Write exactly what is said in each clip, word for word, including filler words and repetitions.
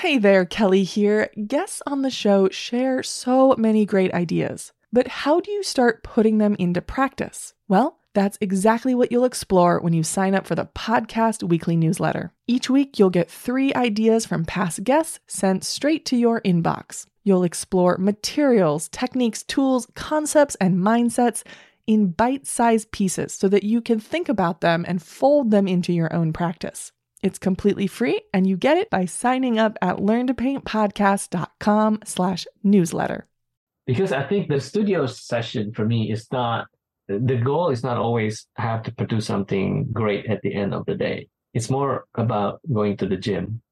Hey there, Kelly here. Guests on the show share so many great ideas, but how do you start putting them into practice? Well, that's exactly what you'll explore when you sign up for the podcast weekly newsletter. Each week, you'll get three ideas from past guests sent straight to your inbox. You'll explore materials, techniques, tools, concepts, and mindsets in bite-sized pieces so that you can think about them and fold them into your own practice. It's completely free, and you get it by signing up at learntopaintpodcast.com slash newsletter. Because I think the studio session for me is not, the goal is not always have to produce something great at the end of the day. It's more about going to the gym.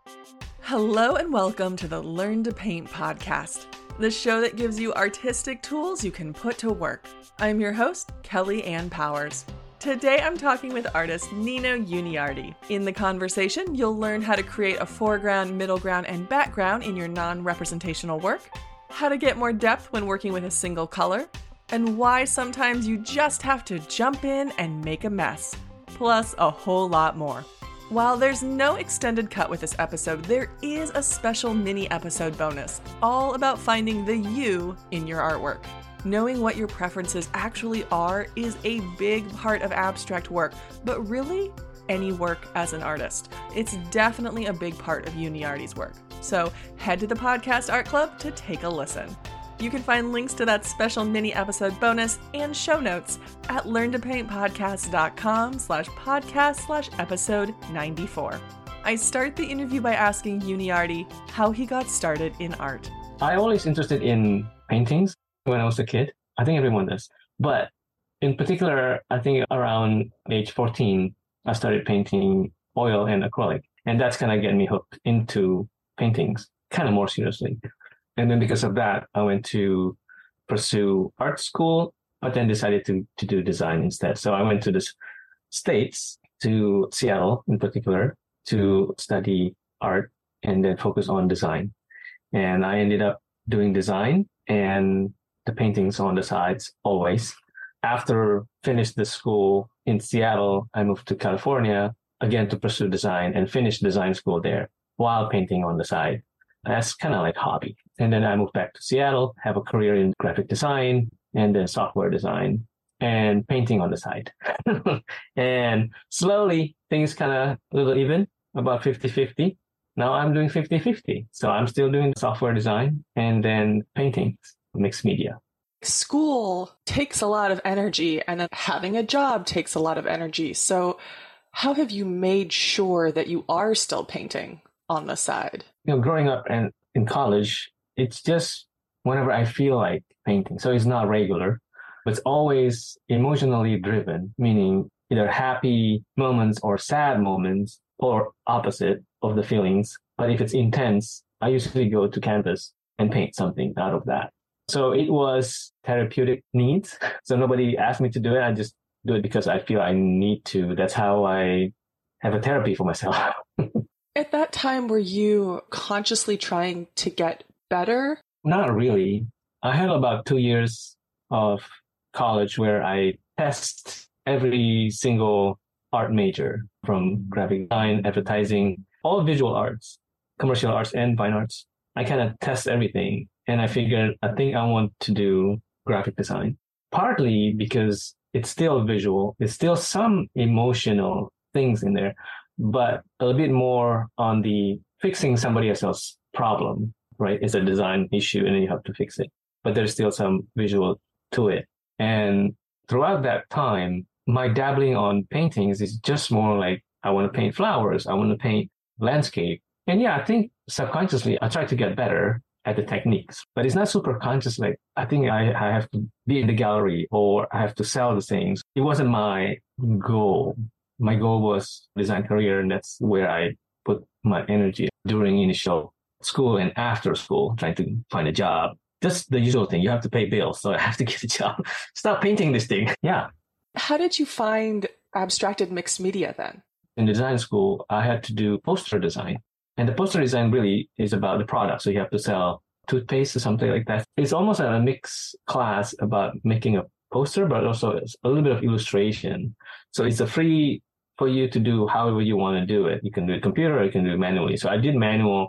Hello and welcome to the Learn to Paint podcast, the show that gives you artistic tools you can put to work. I'm your host, Kelly Ann Powers. Today I'm talking with artist Nino Uniardi. In the conversation, you'll learn how to create a foreground, middle ground, and background in your non-representational work, how to get more depth when working with a single color, and why sometimes you just have to jump in and make a mess, plus a whole lot more. While there's no extended cut with this episode, there is a special mini episode bonus, all about finding the you in your artwork. Knowing what your preferences actually are is a big part of abstract work, but really any work as an artist. It's definitely a big part of Uniardi's work. So head to the Podcast Art Club to take a listen. You can find links to that special mini episode bonus and show notes at learntopaintpodcast.com slash podcast slash episode 94. I start the interview by asking Uniardi how he got started in art. I always interested in paintings when I was a kid. I think everyone does. But in particular, I think around age fourteen, I started painting oil and acrylic. And that's kind of getting me hooked into paintings kind of more seriously. And then because of that, I went to pursue art school, but then decided to, to do design instead. So I went to the States, to Seattle in particular, to study art and then focus on design. And I ended up doing design and the paintings on the sides always. After finished the school in Seattle, I moved to California again to pursue design and finish design school there while painting on the side. That's kind of like hobby. And then I moved back to Seattle, have a career in graphic design and then software design and painting on the side. And slowly things kind of a little even, about fifty-fifty. Now I'm doing fifty-fifty. So I'm still doing software design and then painting, mixed media. School takes a lot of energy, and then having a job takes a lot of energy. So how have you made sure that you are still painting on the side? You know, growing up and in college, it's just whenever I feel like painting. So it's not regular, but it's always emotionally driven, meaning either happy moments or sad moments or opposite of the feelings. But if it's intense, I usually go to canvas and paint something out of that. So it was therapeutic needs. So nobody asked me to do it. I just do it because I feel I need to. That's how I have a therapy for myself. At that time, were you consciously trying to get better? Not really. I had about two years of college where I test every single art major, from graphic design, advertising, all visual arts, commercial arts, and fine arts. I kind of test everything. And I figured, I think I want to do graphic design, partly because it's still visual. There's still some emotional things in there, but a little bit more on the fixing somebody else's problem, right? It's a design issue and then you have to fix it. But there's still some visual to it. And throughout that time, my dabbling on paintings is just more like, I want to paint flowers. I want to paint landscape. And yeah, I think subconsciously I try to get better at the techniques, but it's not super conscious. Like, I think I, I have to be in the gallery or I have to sell the things. It wasn't my goal. My goal was design career, and that's where I put my energy during initial school and after school, trying to find a job. Just the usual thing. You have to pay bills, so I have to get a job. Stop painting this thing. Yeah. How did you find abstracted mixed media then? In design school, I had to do poster design. And the poster design really is about the product. So you have to sell toothpaste or something like that. It's almost a mixed class about making a poster, but also a little bit of illustration. So it's a free for you to do however you want to do it. You can do it computer or you can do it manually. So I did manual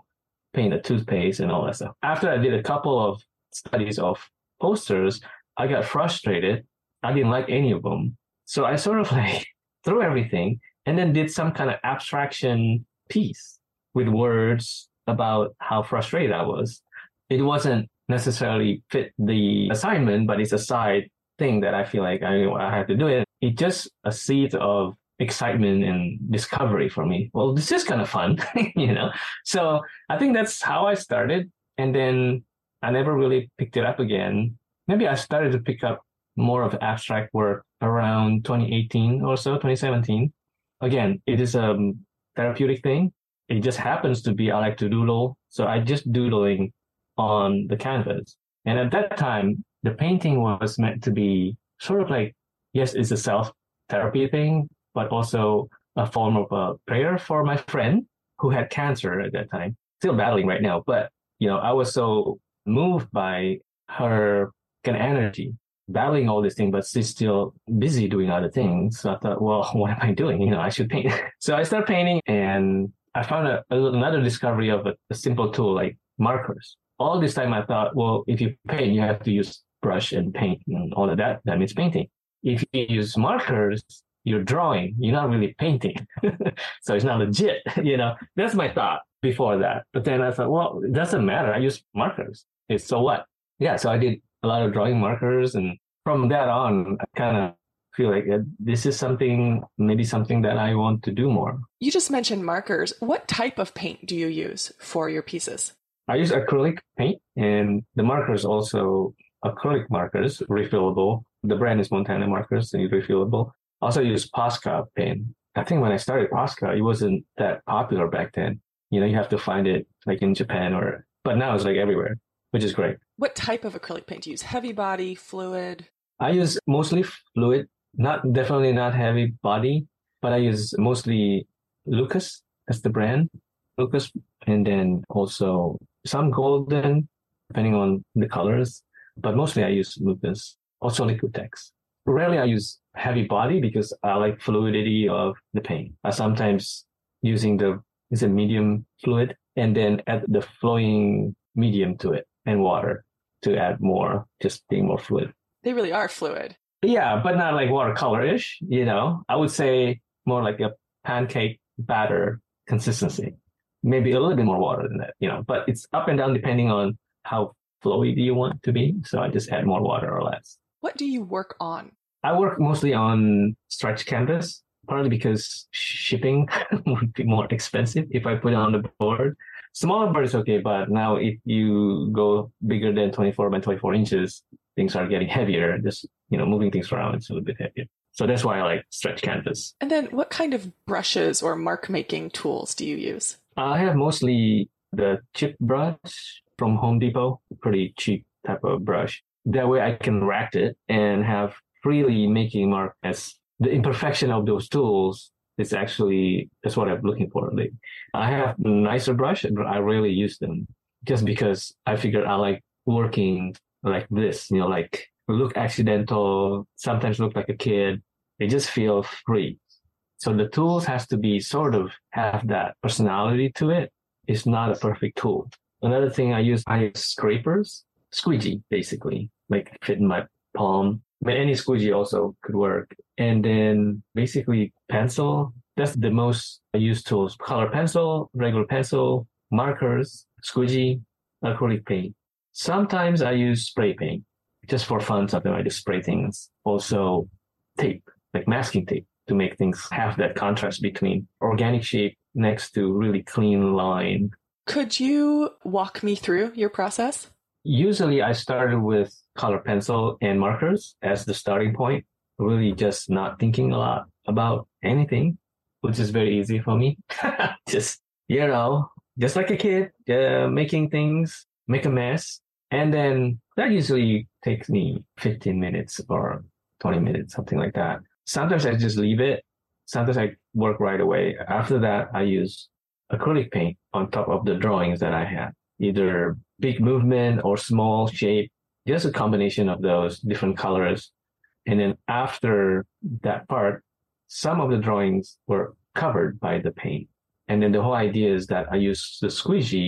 paint a toothpaste and all that stuff. After I did a couple of studies of posters, I got frustrated. I didn't like any of them. So I sort of like threw everything and then did some kind of abstraction piece with words about how frustrated I was. It wasn't necessarily fit the assignment, but it's a side thing that I feel like I, I have to do it. It's just a seed of excitement and discovery for me. Well, this is kind of fun, you know? So I think that's how I started. And then I never really picked it up again. Maybe I started to pick up more of abstract work around twenty eighteen or so, twenty seventeen. Again, it is a therapeutic thing. It just happens to be I like to doodle. So I just doodling on the canvas. And at that time, the painting was meant to be sort of like, yes, it's a self-therapy thing, but also a form of a prayer for my friend who had cancer at that time, still battling right now. But, you know, I was so moved by her kind of energy, battling all these things, but she's still busy doing other things. So I thought, well, what am I doing? You know, I should paint. So I started painting and I found a, another discovery of a, a simple tool like markers. All this time I thought, well, if you paint, you have to use brush and paint and all of that. That means painting. If you use markers, you're drawing. You're not really painting. So it's not legit. You know, that's my thought before that. But then I thought, well, it doesn't matter. I use markers. It's so what? Yeah. So I did a lot of drawing markers. And from that on, I kind of feel like this is something, maybe something that I want to do more. You just mentioned markers. What type of paint do you use for your pieces? I use acrylic paint, and the markers also acrylic markers, refillable. The brand is Montana Markers, and it's refillable. Also use Posca paint. I think when I started Posca, it wasn't that popular back then. You know, you have to find it like in Japan or, but now it's like everywhere, which is great. What type of acrylic paint do you use? Heavy body, fluid? I use mostly fluid, not definitely not heavy body, but I use mostly Lucas. That's the brand, Lucas, and then also some golden, depending on the colors, but mostly I use Lucas. Also Liquitex. Rarely I use heavy body because I like fluidity of the paint. I sometimes using the is a medium fluid and then add the flowing medium to it and water to add more, just being more fluid. They really are fluid. Yeah, but not like watercolor-ish, you know. I would say more like a pancake batter consistency. Maybe a little bit more water than that, you know, but it's up and down depending on how flowy do you want to be. So I just add more water or less. What do you work on? I work mostly on stretch canvas, partly because shipping would be more expensive if I put it on the board. Smaller board is okay, but now if you go bigger than twenty-four by twenty-four inches, things are getting heavier. Just, you know, moving things around, it's a little bit heavier. So that's why I like stretch canvas. And then what kind of brushes or mark making tools do you use? I have mostly the chip brush from Home Depot, pretty cheap type of brush. That way I can rack it and have freely making mark as the imperfection of those tools is actually, that's what I'm looking for. Like, I have a nicer brush, but I rarely use them just because I figure I like working like this, you know, like look accidental, sometimes look like a kid. They just feel free. So the tools has to be sort of have that personality to it. It's not a perfect tool. Another thing I use, I use scrapers, squeegee, basically, like fit in my palm. But any squeegee also could work. And then basically pencil, that's the most used tools. Color pencil, regular pencil, markers, squeegee, acrylic paint. Sometimes I use spray paint just for fun. Sometimes I just spray things. Also tape, like masking tape to make things have that contrast between organic shape next to really clean line. Could you walk me through your process? Usually I started with color pencil and markers as the starting point, really just not thinking a lot about anything, which is very easy for me. Just, you know, just like a kid, uh, making things, make a mess. And then that usually takes me fifteen minutes or twenty minutes, something like that. Sometimes I just leave it. Sometimes I work right away. After that, I use acrylic paint on top of the drawings that I have, either big movement or small shape, just a combination of those different colors. And then after that part, some of the drawings were covered by the paint. And then the whole idea is that I use the squeegee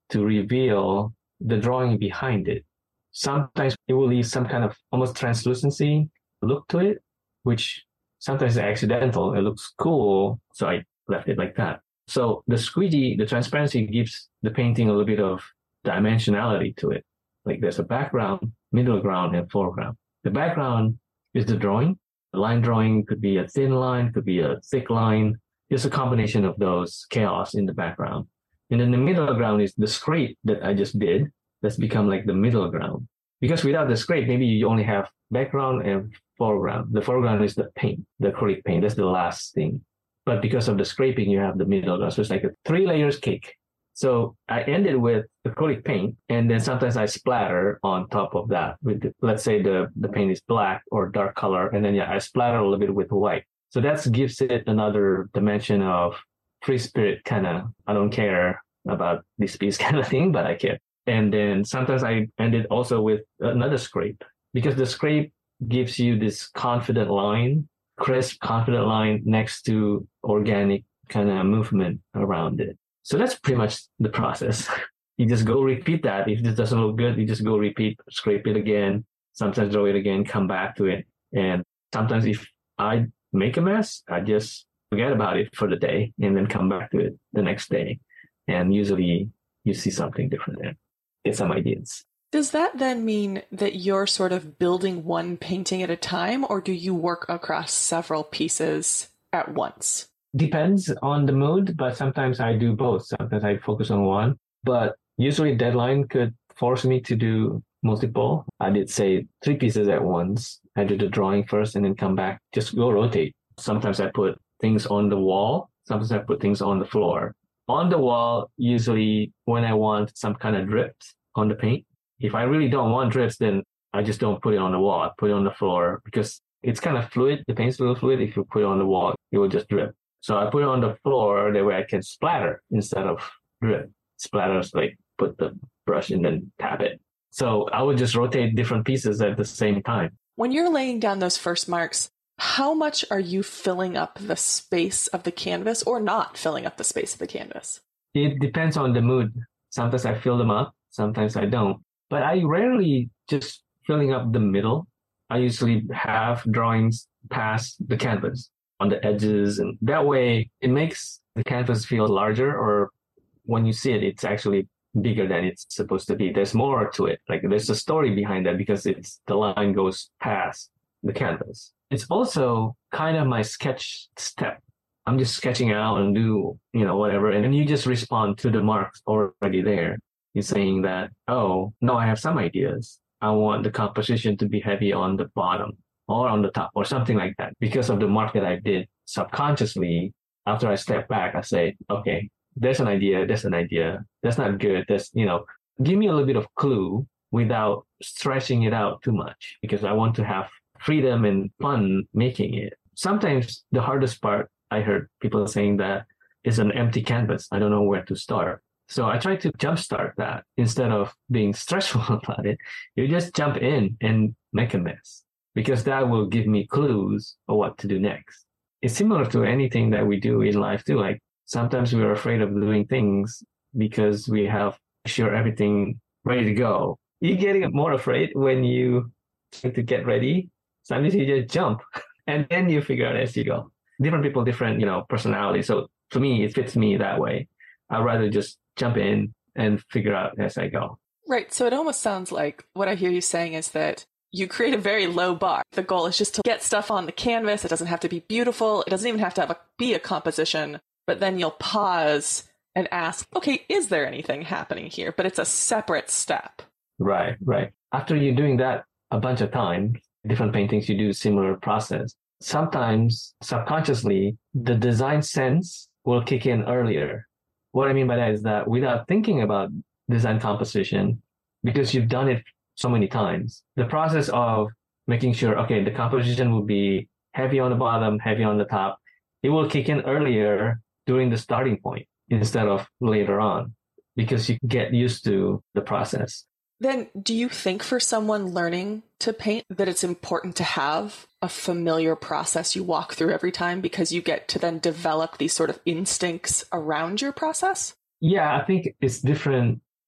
to reveal the drawing behind it. Sometimes it will leave some kind of almost translucency look to it, which sometimes is accidental. It looks cool, so I left it like that. So the squeegee, the transparency gives the painting a little bit of dimensionality to it. Like there's a background, middle ground, and foreground. The background is the drawing. The line drawing could be a thin line, could be a thick line. It's a combination of those chaos in the background. And then the middle ground is the scrape that I just did. That's become like the middle ground. Because without the scrape, maybe you only have background and foreground. The foreground is the paint, the acrylic paint. That's the last thing. But because of the scraping, you have the middle ground. So it's like a three layers cake. So I ended with acrylic paint, and then sometimes I splatter on top of that with, the, let's say the, the paint is black or dark color, and then yeah, I splatter a little bit with white. So that gives it another dimension of free spirit kind of, I don't care about this piece kind of thing, but I care. And then sometimes I ended also with another scrape, because the scrape gives you this confident line, crisp, confident line next to organic kind of movement around it. So that's pretty much the process. You just go repeat that. If this doesn't look good, you just go repeat, scrape it again, sometimes draw it again, come back to it. And sometimes if I make a mess, I just forget about it for the day and then come back to it the next day. And usually you see something different there. Get some ideas. Does that then mean that you're sort of building one painting at a time, or do you work across several pieces at once? Depends on the mood, but sometimes I do both. Sometimes I focus on one, but usually deadline could force me to do multiple. I did say three pieces at once. I did the drawing first and then come back, just go rotate. Sometimes I put things on the wall. Sometimes I put things on the floor. On the wall, usually when I want some kind of drips on the paint. If I really don't want drips, then I just don't put it on the wall. I put it on the floor because it's kind of fluid. The paint's a little fluid. If you put it on the wall, it will just drip. So I put it on the floor that way I can splatter instead of drip. Splatters, like put the brush and then tap it. So I would just rotate different pieces at the same time. When you're laying down those first marks, how much are you filling up the space of the canvas or not filling up the space of the canvas? It depends on the mood. Sometimes I fill them up, sometimes I don't. But I rarely just filling up the middle. I usually have drawings past the canvas on the edges, and that way it makes the canvas feel larger, or when you see it, it's actually bigger than it's supposed to be. There's more to it. Like there's a story behind that because it's the line goes past the canvas. It's also kind of my sketch step. I'm just sketching out and do, you know, whatever. And then you just respond to the marks already there. You're saying that, oh, no, I have some ideas. I want the composition to be heavy on the bottom or on the top or something like that. Because of the mark that I did subconsciously, after I step back, I say, okay, there's an idea, there's an idea. That's not good. That's, you know, give me a little bit of clue without stretching it out too much, because I want to have freedom and fun making it. Sometimes the hardest part, I heard people saying that, is an empty canvas. I don't know where to start. So I try to jumpstart that instead of being stressful about it. You just jump in and make a mess, because that will give me clues of what to do next. It's similar to anything that we do in life too. Like sometimes we're afraid of doing things because we have sure everything ready to go. You get more afraid when you try to get ready. Sometimes you just jump and then you figure out as you go. Different people, different, you know, personality. So for me, it fits me that way. I'd rather just jump in and figure out as I go. Right. So it almost sounds like what I hear you saying is that you create a very low bar. The goal is just to get stuff on the canvas. It doesn't have to be beautiful. It doesn't even have to have a, be a composition, but then you'll pause and ask, okay, is there anything happening here? But it's a separate step. Right, right. After you're doing that a bunch of times, different paintings, you do similar process. Sometimes subconsciously, the design sense will kick in earlier. What I mean by that is that without thinking about design composition, because you've done it so many times, the process of making sure, okay, the composition will be heavy on the bottom, heavy on the top, it will kick in earlier during the starting point instead of later on, because you get used to the process. Then do you think for someone learning to paint that it's important to have a familiar process you walk through every time, because you get to then develop these sort of instincts around your process? Yeah, I think it's different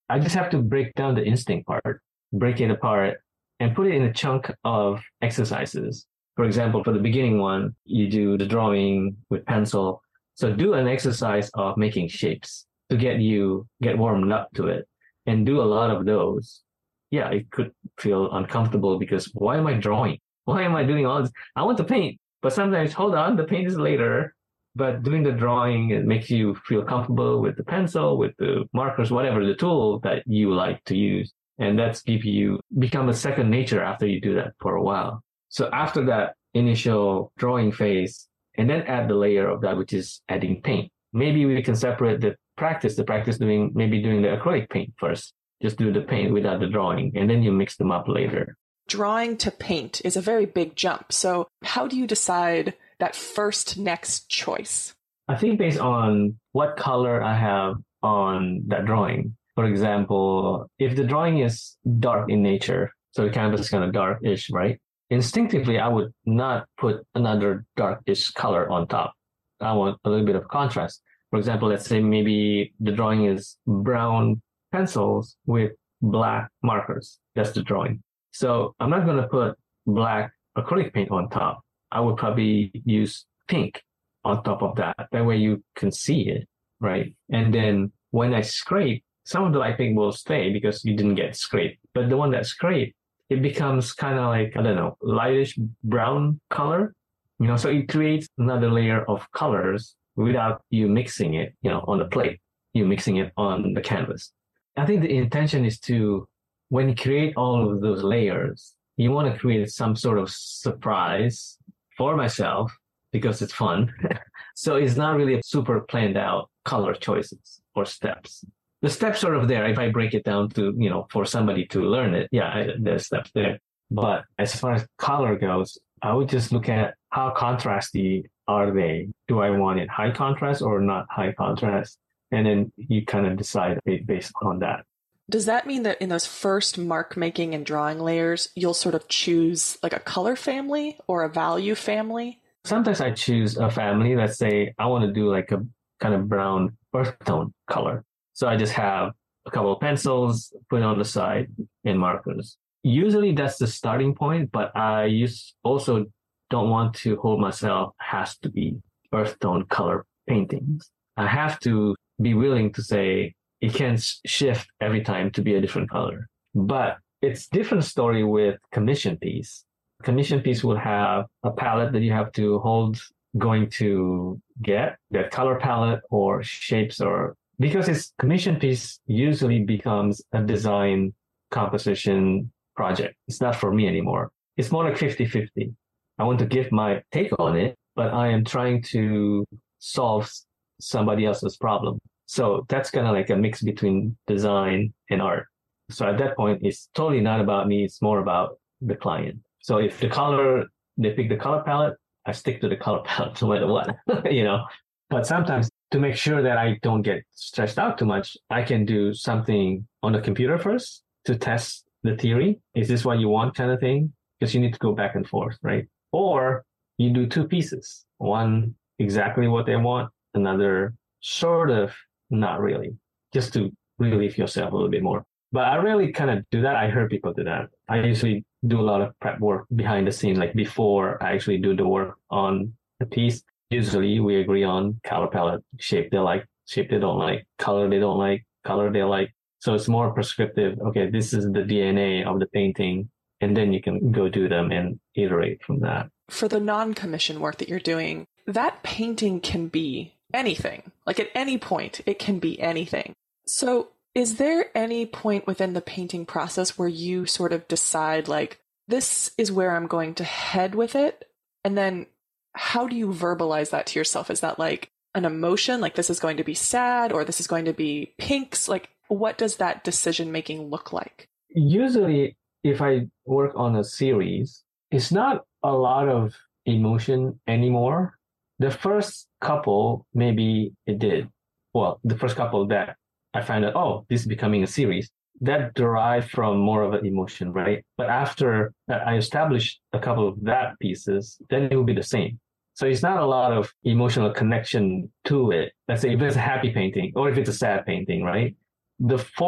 I just have to break down the instinct part, break it apart, and put it in a chunk of exercises. For example, for the beginning one, you do the drawing with pencil. So do an exercise of making shapes to get you get warmed up to it, and do a lot of those. Yeah, it could feel uncomfortable because why am I drawing? Why am I doing all this? I want to paint, but sometimes, hold on, the paint is later. But doing the drawing, it makes you feel comfortable with the pencil, with the markers, whatever the tool that you like to use. And that's give you become a second nature after you do that for a while. So after that initial drawing phase, and then add the layer of that, which is adding paint. Maybe we can separate the practice, the practice doing, maybe doing the acrylic paint first. Just do the paint without the drawing, and then you mix them up later. Drawing to paint is a very big jump. So how do you decide that first next choice? I think based on what color I have on that drawing. For example, if the drawing is dark in nature, so the canvas is kind of darkish, right? Instinctively, I would not put another darkish color on top. I want a little bit of contrast. For example, let's say maybe the drawing is brown pencils with black markers. That's the drawing. So I'm not going to put black acrylic paint on top. I would probably use pink on top of that. That way you can see it, right? And then when I scrape, some of the light pink will stay because you didn't get scraped. But the one that scraped, it becomes kind of like, I don't know, lightish brown color. You know, so it creates another layer of colors without you mixing it, you know, on the plate. You mixing it on the canvas. I think the intention is to, when you create all of those layers, you want to create some sort of surprise for myself because it's fun. So it's not really a super planned out color choices or steps. The steps sort of there. If I break it down to, you know, for somebody to learn it, yeah, I, there's steps there. But as far as color goes, I would just look at how contrasty are they? Do I want it high contrast or not high contrast? And then you kind of decide based on that. Does that mean that in those first mark making and drawing layers, you'll sort of choose like a color family or a value family? Sometimes I choose a family. Let's say I want to do like a kind of brown earth tone color. So I just have a couple of pencils, put it on the side, and markers. Usually that's the starting point, but I use also don't want to hold myself has to be earth tone color paintings. I have to be willing to say it can shift every time to be a different color. But it's different story with commission piece. Commission piece will have a palette that you have to hold going to get that color palette or shapes, or because it's commission piece usually becomes a design composition project. It's not for me anymore. It's more like fifty-fifty. I want to give my take on it, but I am trying to solve somebody else's problem. So that's kind of like a mix between design and art. So at that point, it's totally not about me. It's more about the client. So if the color, they pick the color palette, I stick to the color palette no matter what, you know. But sometimes to make sure that I don't get stressed out too much, I can do something on the computer first to test the theory. Is this what you want kind of thing? Because you need to go back and forth, right? Or you do two pieces. One, exactly what they want. Another, sort of, not really. Just to relieve yourself a little bit more. But I really kind of do that. I heard people do that. I usually do a lot of prep work behind the scenes, like before I actually do the work on the piece. Usually we agree on color palette, shape they like, shape they don't like, color they don't like, color they like. So it's more prescriptive. Okay, this is the D N A of the painting. And then you can go do them and iterate from that. For the non-commission work that you're doing, that painting can be anything. Like at any point, it can be anything. So is there any point within the painting process where you sort of decide, like, this is where I'm going to head with it? And then how do you verbalize that to yourself? Is that like an emotion, like this is going to be sad or this is going to be pinks? Like, what does that decision-making look like? Usually, if I work on a series, it's not a lot of emotion anymore. The first couple, maybe it did. Well, the first couple that I find out, oh, this is becoming a series, that derived from more of an emotion, right? But after I established a couple of that pieces, then it will be the same. So it's not a lot of emotional connection to it. Let's say if it's a happy painting or if it's a sad painting, right? The fourth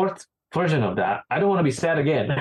version of that. I don't want to be sad again.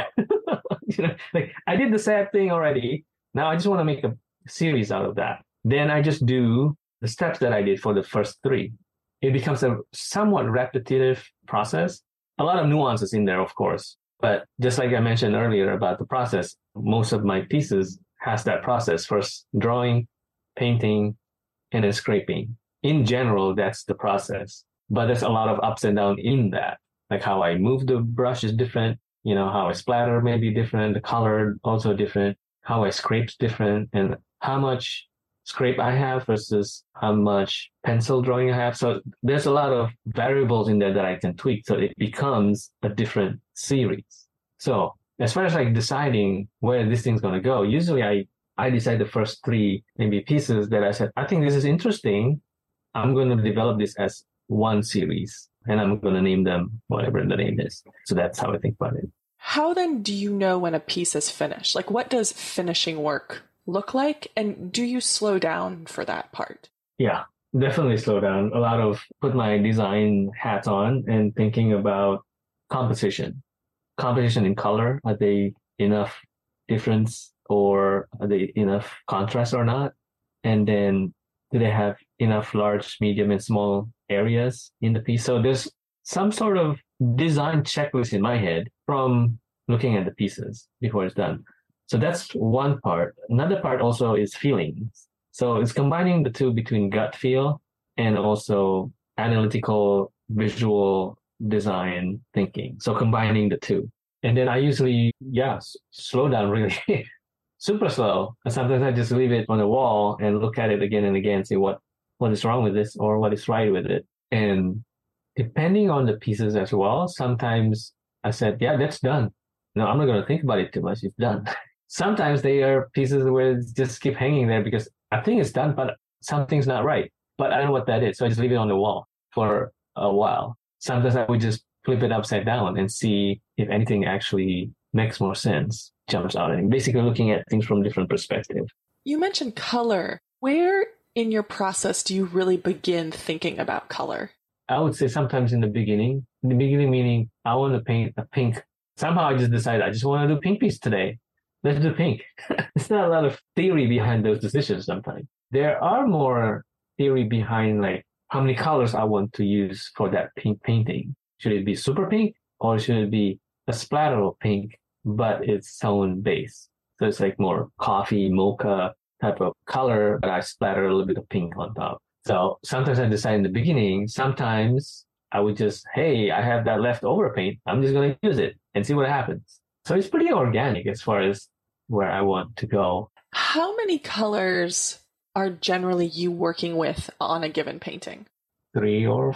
You know, like I did the sad thing already. Now I just want to make a series out of that. Then I just do the steps that I did for the first three. It becomes a somewhat repetitive process. A lot of nuances in there, of course. But just like I mentioned earlier about the process, most of my pieces has that process. First drawing, painting, and then scraping. In general, that's the process. But there's a lot of ups and downs in that. Like how I move the brush is different. You know, how I splatter may be different. The color also different. How I scrape's different. And how much scrape I have versus how much pencil drawing I have. So there's a lot of variables in there that I can tweak. So it becomes a different series. So as far as like deciding where this thing's going to go, usually I, I decide the first three maybe pieces that I said, I think this is interesting. I'm going to develop this as one series and I'm going to name them whatever the name is. So that's how I think about it. How then do you know when a piece is finished? Like what does finishing work look like? And do you slow down for that part? Yeah, definitely slow down. A lot of put my design hat on and thinking about composition. Composition in color. Are they enough difference or are they enough contrast or not? And then do they have enough large, medium, and small areas in the piece? So there's some sort of design checklist in my head from looking at the pieces before it's done. So that's one part. Another part also is feelings. So it's combining the two between gut feel and also analytical visual design thinking. So combining the two. And then I usually, yeah, s- slow down really super slow. And sometimes I just leave it on the wall and look at it again and again, see what, what is wrong with this or what is right with it. And depending on the pieces as well, sometimes I said, yeah, that's done. No, I'm not going to think about it too much. It's done. Sometimes they are pieces where it just keep hanging there because I think it's done, but something's not right. But I don't know what that is. So I just leave it on the wall for a while. Sometimes I would just flip it upside down and see if anything actually makes more sense, jumps out. And basically looking at things from different perspective. You mentioned color. Where in your process do you really begin thinking about color? I would say sometimes in the beginning, in the beginning meaning I want to paint a pink. Somehow I just decided I just want to do pink piece today. Let's do pink. There's not a lot of theory behind those decisions sometimes. There are more theory behind like how many colors I want to use for that pink painting. Should it be super pink or should it be a splatter of pink, but its tone base? So it's like more coffee, mocha type of color, but I splatter a little bit of pink on top. So sometimes I decide in the beginning, sometimes I would just, hey, I have that leftover paint. I'm just going to use it and see what happens. So it's pretty organic as far as where I want to go. How many colors are generally you working with on a given painting? Three or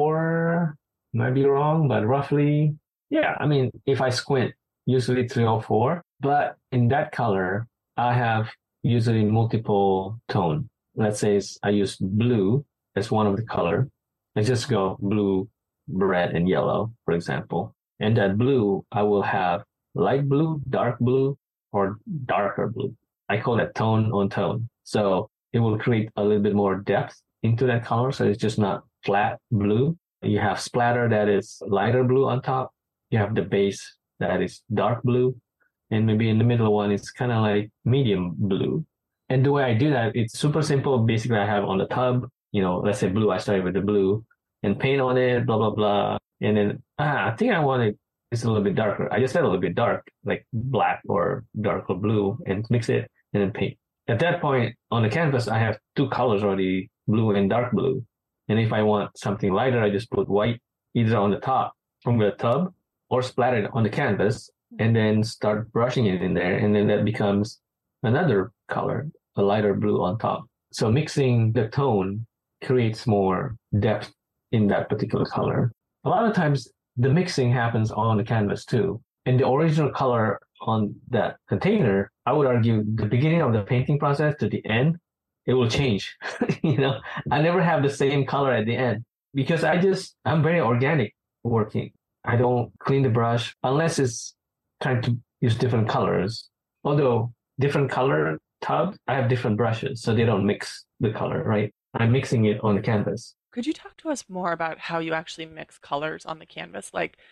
four, might be wrong, but roughly, yeah. I mean, if I squint, usually three or four. But in that color, I have usually multiple tone. Let's say I use blue as one of the color. I just go blue, red, and yellow, for example. And that blue, I will have light blue, dark blue, or darker blue. I call that tone on tone. So it will create a little bit more depth into that color. So it's just not flat blue. You have splatter that is lighter blue on top. You have the base that is dark blue. And maybe in the middle one, it's kind of like medium blue. And the way I do that, it's super simple. Basically, I have on the tub, you know, let's say blue, I started with the blue and paint on it, blah, blah, blah. And then, ah, I think I want it, it's a little bit darker. I just said a little bit dark, like black or darker blue, and mix it and then paint. At that point on the canvas, I have two colors already, blue and dark blue. And if I want something lighter, I just put white either on the top from the tub or splatter it on the canvas and then start brushing it in there. And then that becomes another color, a lighter blue on top. So mixing the tone creates more depth in that particular color. A lot of times the mixing happens on the canvas too. And the original color on that container, I would argue the beginning of the painting process to the end, it will change. You know, I never have the same color at the end because I just, I'm very organic working. I don't clean the brush unless it's trying to use different colors. Although different color tubs, I have different brushes, so they don't mix the color, right? I'm mixing it on the canvas. Could you talk to us more about how you actually mix colors on the canvas? Like,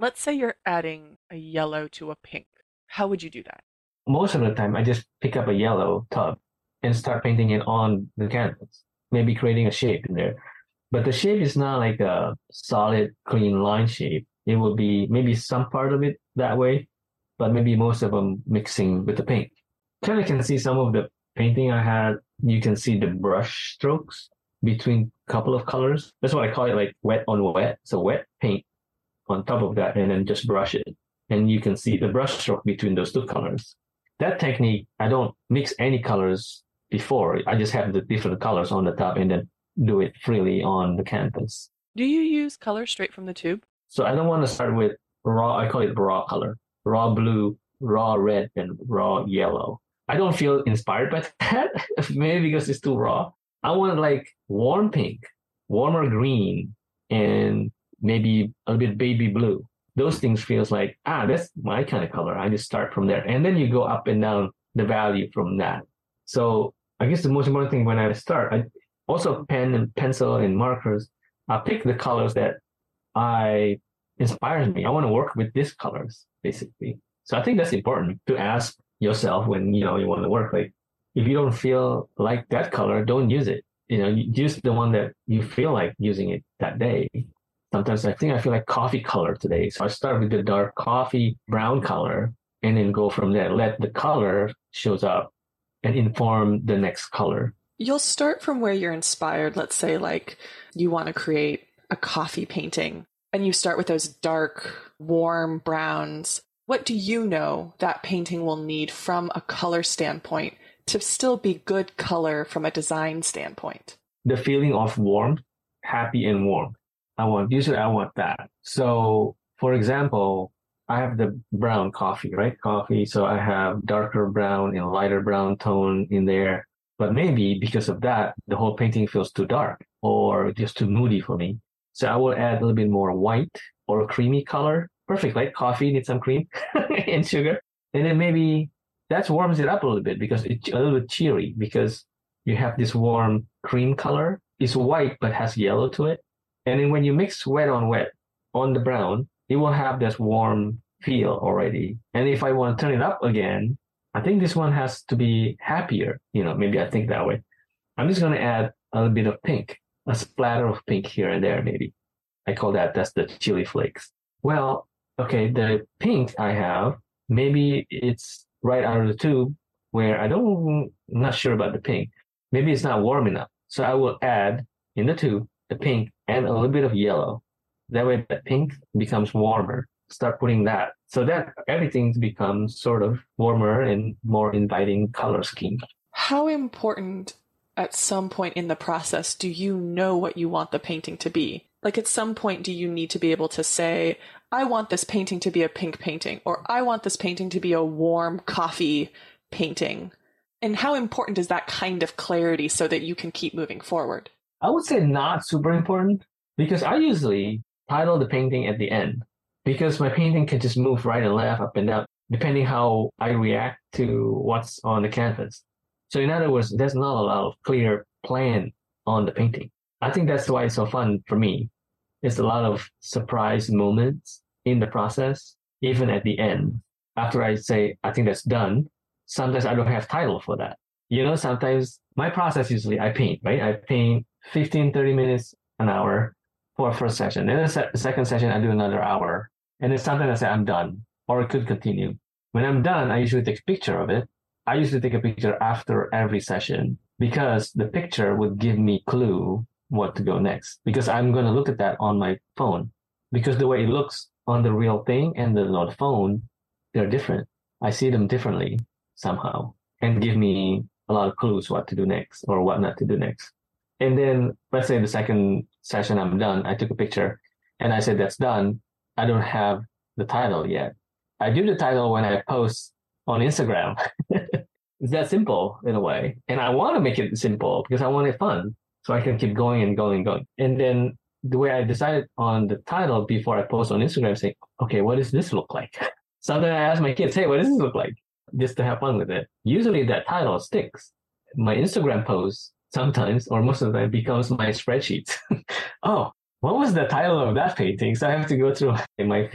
Let's say you're adding a yellow to a pink. How would you do that? Most of the time, I just pick up a yellow tub and start painting it on the canvas, maybe creating a shape in there. But the shape is not like a solid, clean line shape. It will be maybe some part of it that way, but maybe most of them mixing with the paint. Kind of can see some of the painting I had. You can see the brush strokes between a couple of colors. That's what I call it, like wet on wet. So wet paint on top of that, and then just brush it. And you can see the brush stroke between those two colors. That technique, I don't mix any colors before. I just have the different colors on the top and then do it freely on the canvas. Do you use color straight from the tube? So I don't want to start with raw, I call it raw color, raw blue, raw red, and raw yellow. I don't feel inspired by that, maybe because it's too raw. I want like warm pink, warmer green, and maybe a little bit baby blue. Those things feels like, ah, that's my kind of color. I just start from there. And then you go up and down the value from that. So I guess the most important thing when I start, I also pen and pencil and markers, I pick the colors that I inspires me. I want to work with these colors, basically. So I think that's important to ask yourself when, you know, you want to work. Like, if you don't feel like that color, don't use it. You know, use the one that you feel like using it that day. Sometimes I think I feel like coffee color today. So I start with the dark coffee brown color and then go from there. Let the color shows up and inform the next color. You'll start from where you're inspired. Let's say like you want to create a coffee painting and you start with those dark, warm browns. What do you know that painting will need from a color standpoint to still be good color from a design standpoint? The feeling of warmth, happy and warm. I want, usually I want that. So for example, I have the brown coffee, right? Coffee. So I have darker brown and lighter brown tone in there. But maybe because of that, the whole painting feels too dark or just too moody for me. So I will add a little bit more white or creamy color. Perfect, like coffee needs some cream and sugar. And then maybe that warms it up a little bit because it's a little bit cheery because you have this warm cream color. It's white but has yellow to it. And then when you mix wet on wet on the brown, it will have this warm feel already. And if I want to turn it up again, I think this one has to be happier. You know, maybe I think that way. I'm just going to add a little bit of pink, a splatter of pink here and there, maybe. I call that, that's the chili flakes. Well, okay, the pink I have, maybe it's right out of the tube where I don't, I'm not sure about the pink. Maybe it's not warm enough. So I will add in the tube the pink and a little bit of yellow. That way the pink becomes warmer. Start putting that so that everything becomes sort of warmer and more inviting color scheme. How important at some point in the process do you know what you want the painting to be? Like at some point, do you need to be able to say, I want this painting to be a pink painting, or I want this painting to be a warm coffee painting? And how important is that kind of clarity so that you can keep moving forward? I would say not super important because I usually title the painting at the end because my painting can just move right and left, up and down, depending how I react to what's on the canvas. So in other words, there's not a lot of clear plan on the painting. I think that's why it's so fun for me. It's a lot of surprise moments in the process, even at the end. After I say, I think that's done, sometimes I don't have title for that. You know, sometimes my process usually I paint, right? I paint fifteen, thirty minutes, an hour for a first session. Then the se- second session, I do another hour. And then sometimes I say, I'm done, or it could continue. When I'm done, I usually take a picture of it. I usually take a picture after every session because the picture would give me clue what to go next. Because I'm going to look at that on my phone. Because the way it looks on the real thing and the, on the phone, they're different. I see them differently somehow and give me a lot of clues what to do next or what not to do next. And then let's say the second session I'm done, I took a picture and I said that's done. I don't have the title yet. I do the title when I post on Instagram. It's that simple in a way. And I want to make it simple because I want it fun so I can keep going and going and going. And then the way I decided on the title before I post on Instagram, saying, okay, what does this look like? Sometimes I ask my kids, hey, what does this look like? Just to have fun with it. Usually that title sticks. My Instagram post sometimes, or most of the time, becomes my spreadsheet. Oh, what was the title of that painting? So I have to go through my feed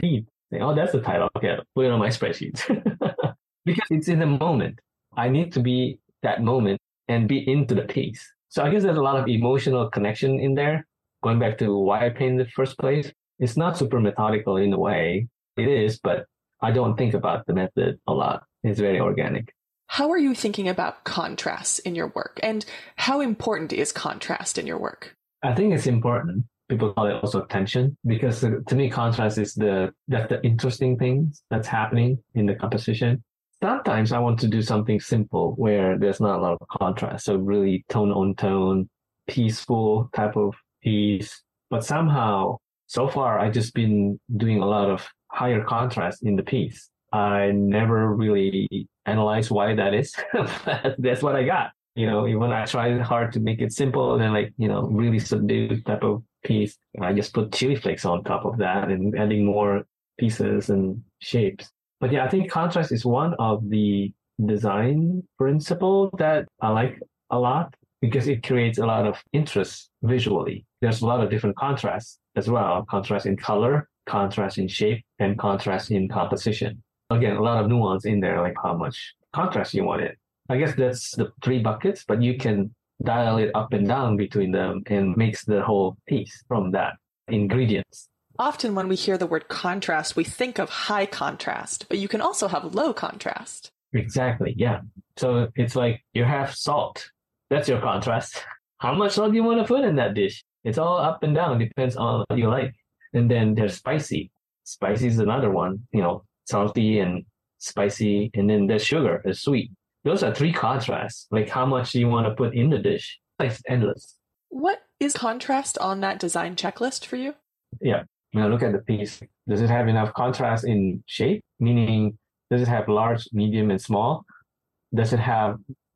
Say, oh, that's the title. Okay, put it on my spreadsheet. Because it's in the moment. I need to be that moment and be into the piece. So I guess there's a lot of emotional connection in there. Going back to why I paint in the first place, it's not super methodical in a way. It is, but I don't think about the method a lot. It's very organic. How are you thinking about contrast in your work? And how important is contrast in your work? I think it's important. People call it also tension, because to me, contrast is the that's the interesting things that's happening in the composition. Sometimes I want to do something simple where there's not a lot of contrast. So really tone on tone, peaceful type of piece. But somehow, so far, I've just been doing a lot of higher contrast in the piece. I never really analyzed why that is. That's what I got. You know, when I tried hard to make it simple and then like, you know, really subdued type of piece, I just put chili flakes on top of that and adding more pieces and shapes. But yeah, I think contrast is one of the design principle that I like a lot because it creates a lot of interest visually. There's a lot of different contrasts as well. Contrast in color, contrast in shape, and contrast in composition. Again, a lot of nuance in there, like how much contrast you want it. I guess that's the three buckets, but you can dial it up and down between them and makes the whole piece from that ingredients. Often when we hear the word contrast, we think of high contrast, but you can also have low contrast. Exactly, yeah. So it's like you have salt. That's your contrast. How much salt do you want to put in that dish? It's all up and down, depends on what you like. And then there's spicy. Spicy is another one, you know, salty and spicy. And then there's sugar, there's sweet. Those are three contrasts, like how much you want to put in the dish. It's endless. What is contrast on that design checklist for you? Yeah. When I look at the piece, does it have enough contrast in shape? Meaning, does it have large, medium, and small? Does it have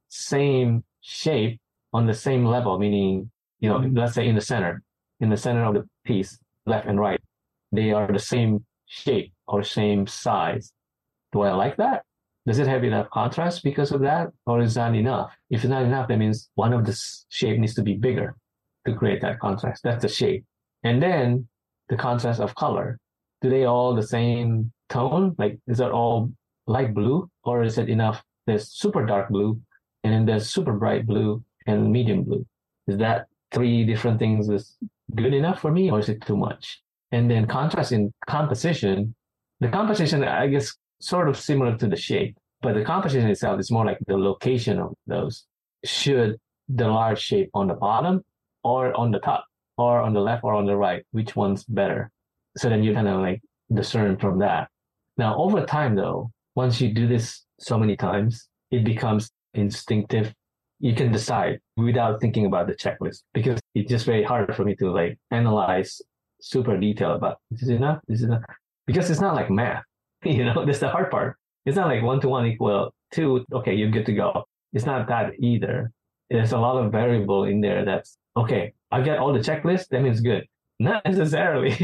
same shape on the same level? Meaning, you know, let's say in the center, in the center of the piece, left and right, they are the same shape or same size. Do I like that? Does it have enough contrast because of that? Or is that enough? If it's not enough, that means one of the shape needs to be bigger to create that contrast. That's the shape. And then the contrast of color. Do they all the same tone? Like, is that all light blue? Or is it enough? There's super dark blue, and then there's super bright blue and medium blue. Is that three different things is good enough for me, or is it too much? And then contrast in composition. The composition, I guess, sort of similar to the shape, but the composition itself is more like the location of those. Should the large shape on the bottom or on the top or on the left or on the right, which one's better? So then you kind of like discern from that. Now, over time though, once you do this so many times, it becomes instinctive. You can decide without thinking about the checklist because it's just very hard for me to like analyze super detail about this is enough, this is enough, because it's not like math. You know, that's the hard part. It's not like one to one equal two. Okay, you're good to go. It's not that either. There's a lot of variable in there. That's okay. I get all the checklists. That means good. Not necessarily.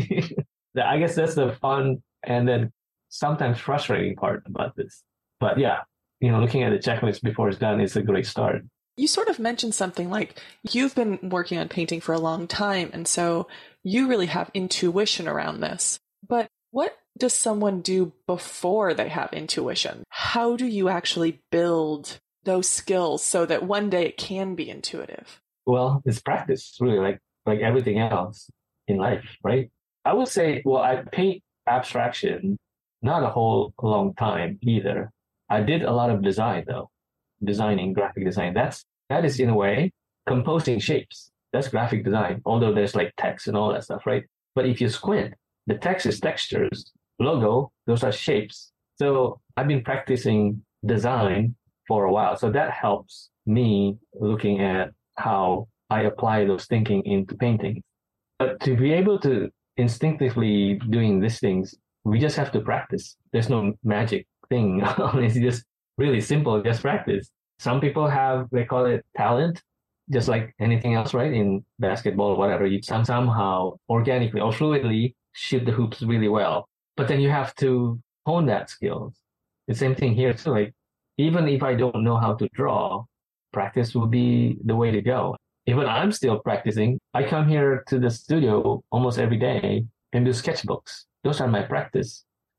I guess that's the fun and then sometimes frustrating part about this. But yeah, you know, looking at the checklist before it's done is a great start. You sort of mentioned something like you've been working on painting for a long time, and so you really have intuition around this. But what does someone do before they have intuition? How do you actually build those skills so that one day it can be intuitive? Well, it's practice, really, like like everything else in life, right? I would say, well, I paint abstraction not a whole long time either. I did a lot of design though, designing, graphic design. That's that is in a way composing shapes. That's graphic design, although there's like text and all that stuff, right? But if you squint, the text is textures, logo, those are shapes. So I've been practicing design for a while. So that helps me looking at how I apply those thinking into painting. But to be able to instinctively doing these things, we just have to practice. There's no magic thing. It's just really simple, just practice. Some people have, they call it talent, just like anything else, right? In basketball or whatever, you somehow organically or fluidly shoot the hoops really well. But then you have to hone that skill. The same thing here too. Like, even if I don't know how to draw, practice will be the way to go. Even I'm still practicing. I come here to the studio almost every day and do sketchbooks. Those are my practice.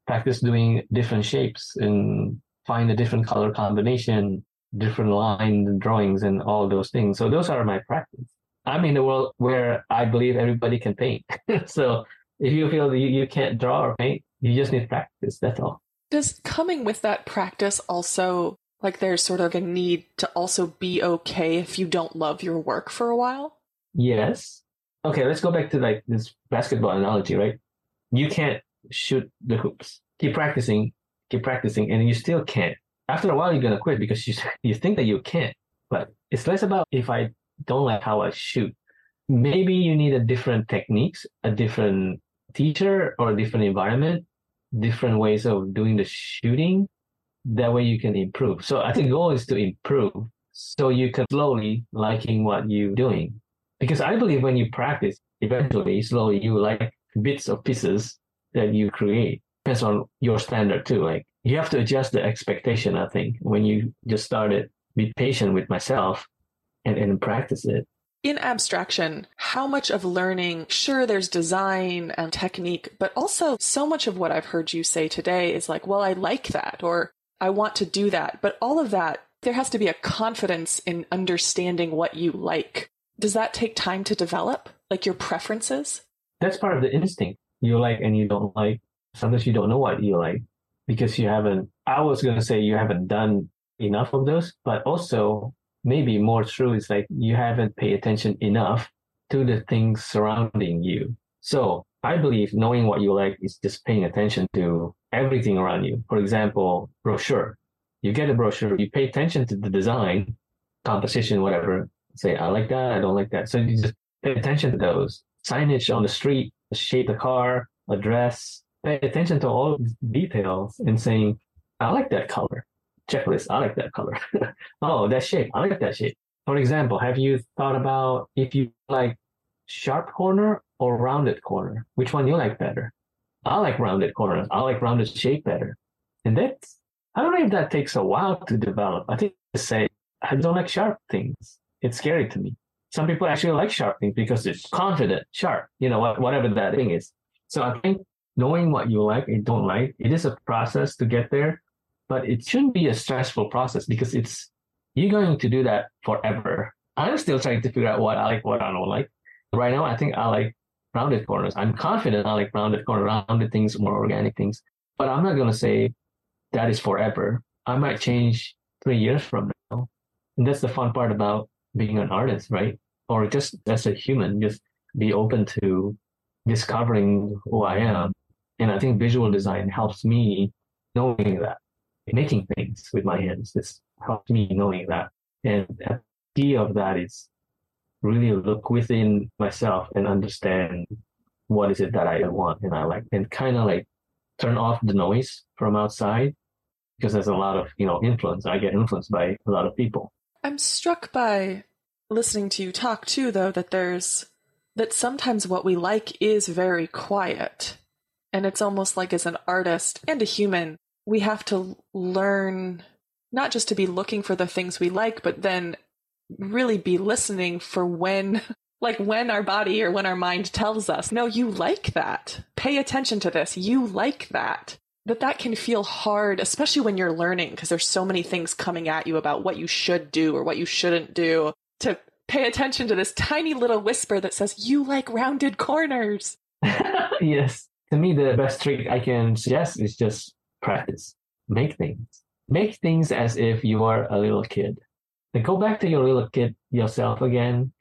practice doing different shapes and find a different color combination, different line drawings and all those things. So those are my practice. I'm in a world where I believe everybody can paint. So if you feel that you, you can't draw or paint, you just need practice. That's all. Does coming with that practice also, like there's sort of a need to also be okay if you don't love your work for a while? Yes. Okay, let's go back to like this basketball analogy, right? You can't shoot the hoops. Keep practicing, keep practicing, and you still can't. After a while, you're going to quit because you, you think that you can't. But it's less about if I don't like how I shoot. Maybe you need a different techniques, a different teacher or a different environment, different ways of doing the shooting. That way you can improve. So I think the goal is to improve so you can slowly liking what you're doing. Because I believe when you practice, eventually, slowly, you like bits of pieces that you create. Depends on your standard too. Like you have to adjust the expectation, I think, when you just started, be patient with myself and, and practice it. In abstraction, how much of learning, sure, there's design and technique, but also so much of what I've heard you say today is like, well, I like that, or I want to do that. But all of that, there has to be a confidence in understanding what you like. Does that take time to develop, like your preferences? That's part of the instinct. You like and you don't like. Sometimes you don't know what you like because you haven't, I was going to say you haven't done enough of those, but also maybe more true is like you haven't paid attention enough to the things surrounding you. So I believe knowing what you like is just paying attention to everything around you. For example, brochure. You get a brochure, you pay attention to the design, composition, whatever. Say, I like that, I don't like that. So you just pay attention to those. Signage on the street, the shape of the car, a dress. Pay attention to all of these details and saying, I like that color. Checklist, I like that color. Oh, that shape, I like that shape. For example, have you thought about if you like sharp corner or rounded corner? Which one do you like better? I like rounded corners. I like rounded shape better. And that's, I don't know if that takes a while to develop. I think to say, I don't like sharp things. It's scary to me. Some people actually like sharp things because it's confident, sharp, you know, whatever that thing is. So I think knowing what you like and don't like, it is a process to get there, but it shouldn't be a stressful process because it's, you're going to do that forever. I'm still trying to figure out what I like, what I don't like. Right now, I think I like rounded corners. I'm confident I like rounded corners, rounded things, more organic things, but I'm not going to say that is forever. I might change three years from now. And that's the fun part about being an artist, right? Or just as a human, just be open to discovering who I am. And I think visual design helps me knowing that. Making things with my hands, this helps me knowing that. And the key of that is really look within myself and understand what is it that I want and I like, and kind of like turn off the noise from outside because there's a lot of, you know, influence. I get influenced by a lot of people. I'm struck by listening to you talk too, though, that there's that sometimes what we like is very quiet. And it's almost like as an artist and a human, we have to learn not just to be looking for the things we like, but then really be listening for when, like when our body or when our mind tells us, no, you like that. Pay attention to this. You like that. But that can feel hard, especially when you're learning, because there's so many things coming at you about what you should do or what you shouldn't do, to pay attention to this tiny little whisper that says, you like rounded corners. Yes. To me, the best trick I can suggest is just practice. Make things. Make things as if you are a little kid. Then go back to your little kid yourself again.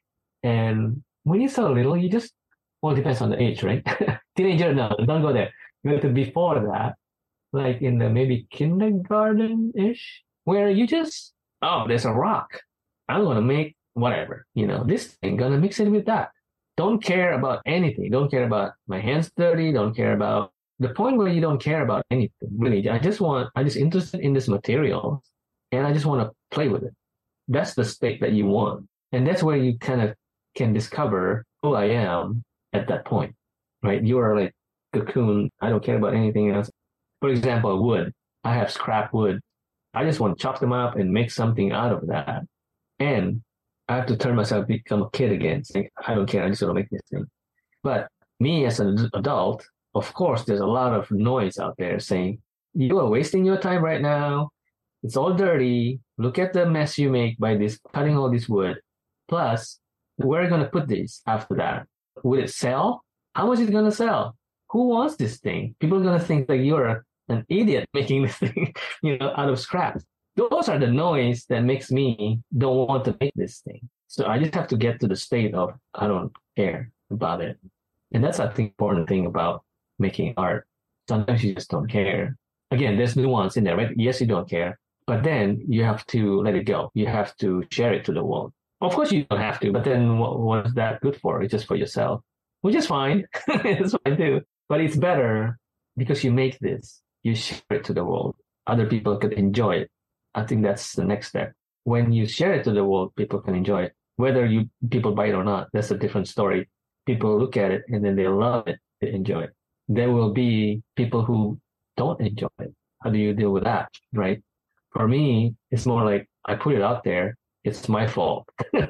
And when you're so little, you just, well, it depends on the age, right? Teenager, no, don't go there. Go to before that, like in the maybe kindergarten-ish, where you just, oh, there's a rock. I'm going to make whatever, you know, this thing, going to mix it with that. Don't care about anything. Don't care about my hands dirty. Don't care about the point where you don't care about anything, really. I just want, I'm just interested in this material and I just want to play with it. That's the state that you want. And that's where you kind of can discover who I am at that point, right? You are like cocoon. I don't care about anything else. For example, wood. I have scrap wood. I just want to chop them up and make something out of that. And I have to turn myself, become a kid again, saying, I don't care. I just want to make this thing. But me as an adult, of course, there's a lot of noise out there saying, you are wasting your time right now. It's all dirty. Look at the mess you make by this cutting all this wood. Plus, where are you going to put this after that? Will it sell? How much is it going to sell? Who wants this thing? People are going to think that you're an idiot making this thing, you know, out of scraps. Those are the noise that makes me don't want to make this thing. So I just have to get to the state of I don't care about it. And that's, I think, important thing about making art. Sometimes you just don't care. Again, there's nuance in there, right? Yes, you don't care, but then you have to let it go. You have to share it to the world. Of course, you don't have to, but then what, what is that good for? It's just for yourself, which is fine. It's fine too. But it's better because you make this, you share it to the world. Other people could enjoy it. I think that's the next step. When you share it to the world, people can enjoy it. Whether you people buy it or not, that's a different story. People look at it and then they love it, they enjoy it. There will be people who don't enjoy it. How do you deal with that, right? For me, it's more like I put it out there. It's my fault.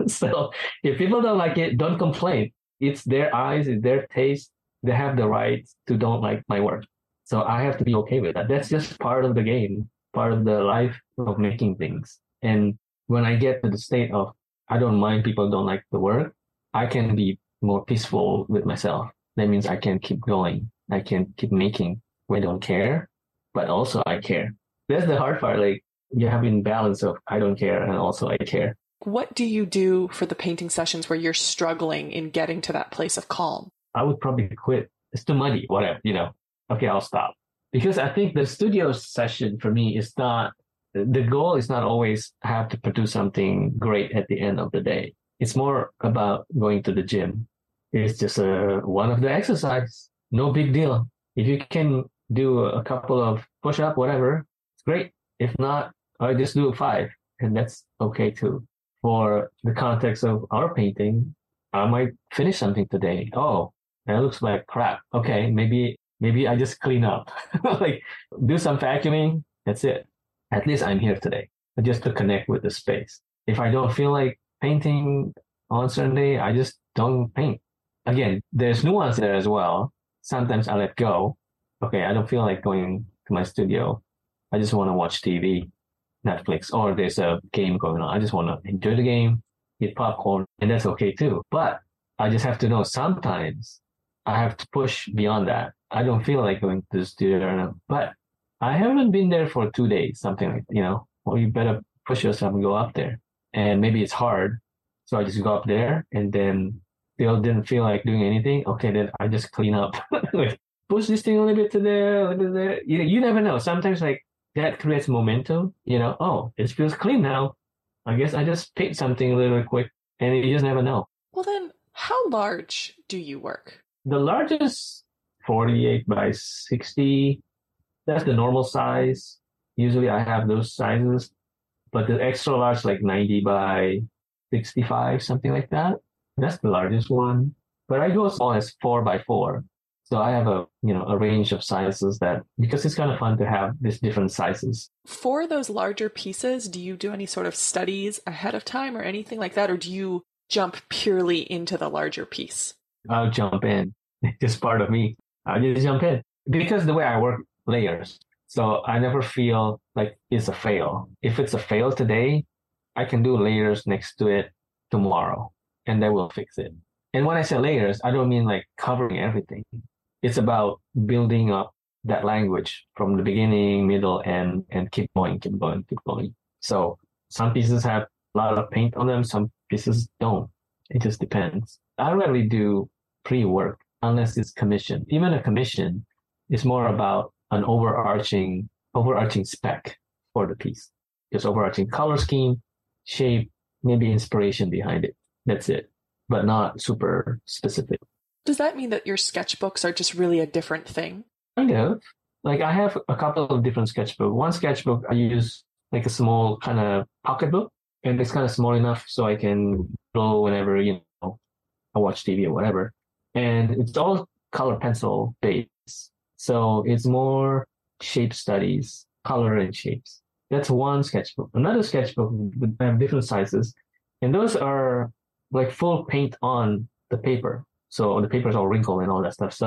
So if people don't like it, don't complain. It's their eyes, it's their taste. They have the right to don't like my work. So I have to be okay with that. That's just part of the game, part of the life of making things. And when I get to the state of I don't mind people don't like the work, I can be more peaceful with myself. That means I can keep going. I can keep making when I don't care, but also I care. That's the hard part. Like you have in balance of I don't care and also I care. What do you do for the painting sessions where you're struggling in getting to that place of calm? I would probably quit. It's too muddy, whatever, you know. Okay, I'll stop. Because I think the studio session for me is not, the goal is not always have to produce something great at the end of the day. It's more about going to the gym. It's just a, one of the exercise. No big deal. If you can do a couple of push-up, whatever, it's great. If not, I just do five, and that's okay too. For the context of our painting, I might finish something today. Oh, that looks like crap. Okay, maybe maybe I just clean up, like do some vacuuming. That's it. At least I'm here today, just to connect with the space. If I don't feel like painting on certain day, I just don't paint. Again, there's nuance there as well. Sometimes I let go. Okay, I don't feel like going to my studio. I just want to watch T V, Netflix, or there's a game going on. I just want to enjoy the game, eat popcorn, and that's okay too. But I just have to know sometimes I have to push beyond that. I don't feel like going to the studio, but I haven't been there for two days, something like, you know, well, you better push yourself and go up there. And maybe it's hard. So I just go up there and then still didn't feel like doing anything. Okay, then I just clean up. Like, push this thing a little bit to there, a little bit there. You, you never know. Sometimes like that creates momentum, you know, oh, it feels clean now. I guess I just paint something a little quick and you just never know. Well then, how large do you work? The largest forty-eight by sixty. That's the normal size. Usually I have those sizes, but the extra large, like ninety by sixty-five, something like that. That's the largest one. But I go as small as four by four. So I have a, you know, a range of sizes that, because it's kind of fun to have these different sizes. For those larger pieces, do you do any sort of studies ahead of time or anything like that? Or do you jump purely into the larger piece? I'll jump in. It's just part of me. I'll just jump in. Because the way I work, layers. So I never feel like it's a fail. If it's a fail today, I can do layers next to it tomorrow and that will fix it. And when I say layers, I don't mean like covering everything. It's about building up that language from the beginning, middle, and and keep going, keep going, keep going. So some pieces have a lot of paint on them, some pieces don't. It just depends. I rarely do pre-work unless it's commission. Even a commission is more about an overarching overarching spec for the piece. Just overarching color scheme, shape, maybe inspiration behind it. That's it, but not super specific. Does that mean that your sketchbooks are just really a different thing? Kind of. Like I have a couple of different sketchbooks. One sketchbook I use like a small kind of pocketbook, and it's kind of small enough so I can draw whenever, you know, I watch T V or whatever. And it's all color pencil based. So it's more shape studies, color and shapes. That's one sketchbook. Another sketchbook would have different sizes. And those are like full paint on the paper. So the paper is all wrinkled and all that stuff. So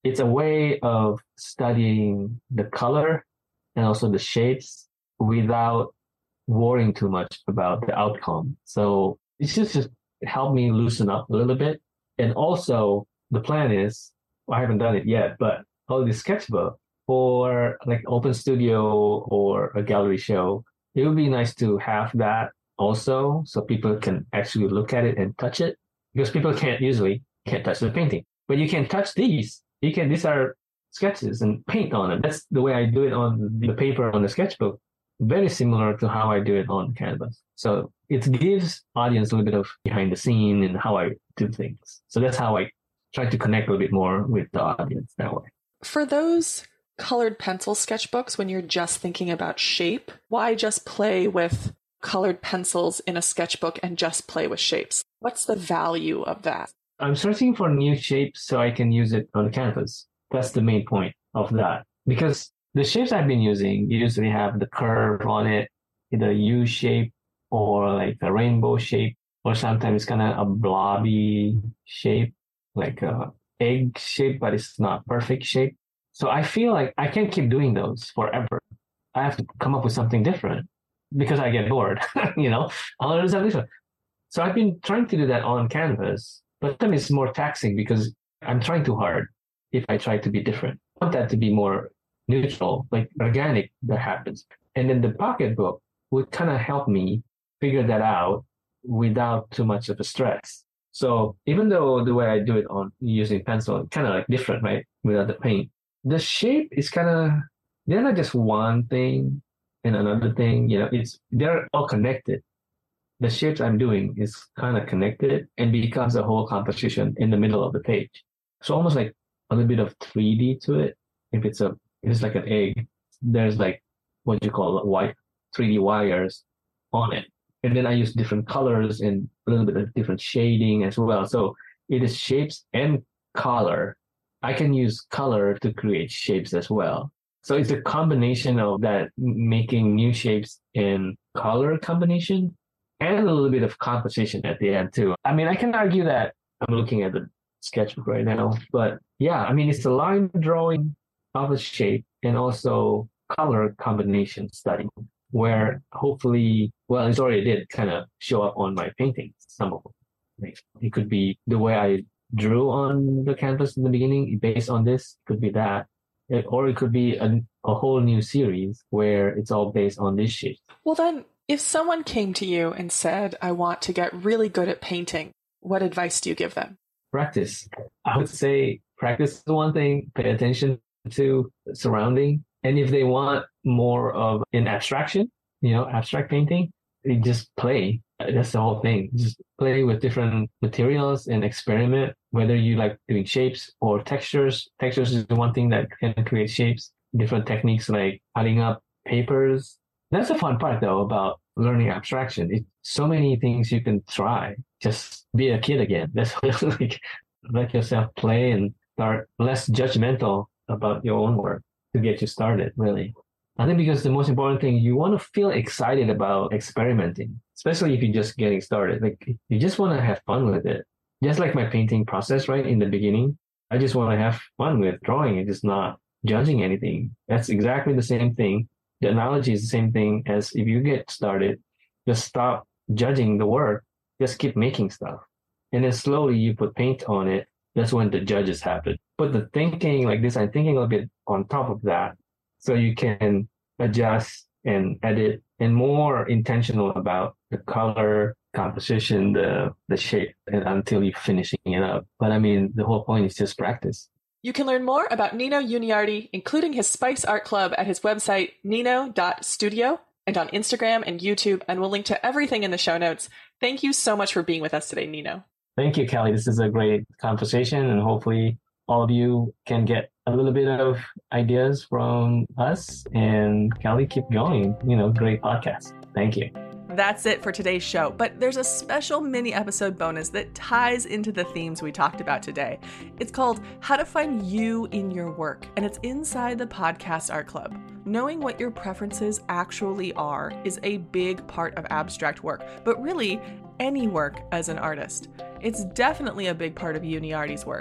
it's a way of studying the color and also the shapes without worrying too much about the outcome. So it's just, just helped me loosen up a little bit. And also the plan is, well, I haven't done it yet, but all the sketchbook for like open studio or a gallery show, it would be nice to have that also so people can actually look at it and touch it, because people can't usually can't touch the painting, but you can touch these. You can, these are sketches and paint on it. That's the way I do it on the paper on the sketchbook. Very similar to how I do it on canvas. So it gives audience a little bit of behind the scene and how I do things. So that's how I try to connect a little bit more with the audience that way. For those colored pencil sketchbooks, when you're just thinking about shape, why just play with colored pencils in a sketchbook and just play with shapes? What's the value of that? I'm searching for new shapes so I can use it on the canvas. That's the main point of that. Because the shapes I've been using usually have the curve on it, either U shape or like a rainbow shape, or sometimes kind of a blobby shape, like a egg shape, but it's not perfect shape. So I feel like I can't keep doing those forever. I have to come up with something different because I get bored, you know, I want to do something different. So I've been trying to do that on canvas, but sometimes it's more taxing because I'm trying too hard if I try to be different. I want that to be more neutral, like organic, that happens. And then the pocketbook would kind of help me figure that out without too much of a stress. So even though the way I do it on using pencil, kind of like different, right? Without the paint, the shape is kind of, they're not just one thing and another thing, you know, it's, they're all connected. The shapes I'm doing is kind of connected and becomes a whole composition in the middle of the page. So almost like a little bit of three D to it. If it's a, if it's like an egg, there's like what you call white three D wires on it. And then I use different colors and a little bit of different shading as well. So it is shapes and color. I can use color to create shapes as well. So it's a combination of that, making new shapes in color combination and a little bit of composition at the end too. I mean, I can argue that I'm looking at the sketchbook right now, but yeah, I mean, it's the line drawing of a shape and also color combination study, where hopefully, well, it's already did kind of show up on my paintings, some of them. It could be the way I drew on the canvas in the beginning based on this, could be that. Or it could be a, a whole new series where it's all based on this shape. Well, then, if someone came to you and said, I want to get really good at painting, what advice do you give them? Practice. I would say practice is one thing, pay attention to the surrounding. And if they want more of an abstraction, you know, abstract painting, they just play. That's the whole thing. Just play with different materials and experiment, whether you like doing shapes or textures. Textures is the one thing that can create shapes, different techniques like cutting up papers. That's the fun part though about learning abstraction. It's so many things you can try. Just be a kid again. That's like, let yourself play and start less judgmental about your own work to get you started, really. I think because the most important thing, you want to feel excited about experimenting, especially if you're just getting started. Like you just want to have fun with it. Just like my painting process, right? In the beginning, I just want to have fun with drawing and just not judging anything. That's exactly the same thing. The analogy is the same thing as if you get started, just stop judging the work, just keep making stuff. And then slowly you put paint on it. That's when the judges happen. Put the thinking like this, I'm thinking a little bit on top of that. So you can adjust and edit and more intentional about the color, composition, the the shape, and until you're finishing it up. But I mean, the whole point is just practice. You can learn more about Nino Uniardi, including his Spice Art Club, at his website, nino dot studio, and on Instagram and YouTube, and we'll link to everything in the show notes. Thank you so much for being with us today, Nino. Thank you, Kelly. This is a great conversation, and hopefully all of you can get a little bit of ideas from us. And Kelly, keep going. You know, great podcast. Thank you. That's it for today's show, but there's a special mini episode bonus that ties into the themes we talked about today. It's called How to Find You in Your Work, and it's inside the Podcast Art Club. Knowing what your preferences actually are is a big part of abstract work, but really any work as an artist. It's definitely a big part of Uniardi's work.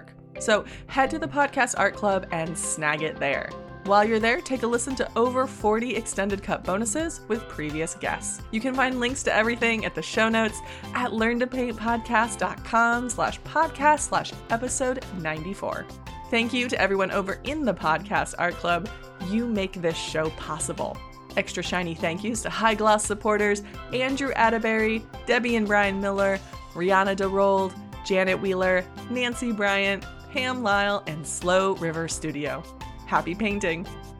So head to the Podcast Art Club and snag it there. While you're there, take a listen to over forty extended cut bonuses with previous guests. You can find links to everything at the show notes at learntopaintpodcast.com slash podcast slash episode 94. Thank you to everyone over in the Podcast Art Club. You make this show possible. Extra shiny thank yous to High Gloss supporters Andrew Atterbury, Debbie and Brian Miller, Rihanna DeRold, Janet Wheeler, Nancy Bryant, Pam Lyle, and Slow River Studio. Happy painting!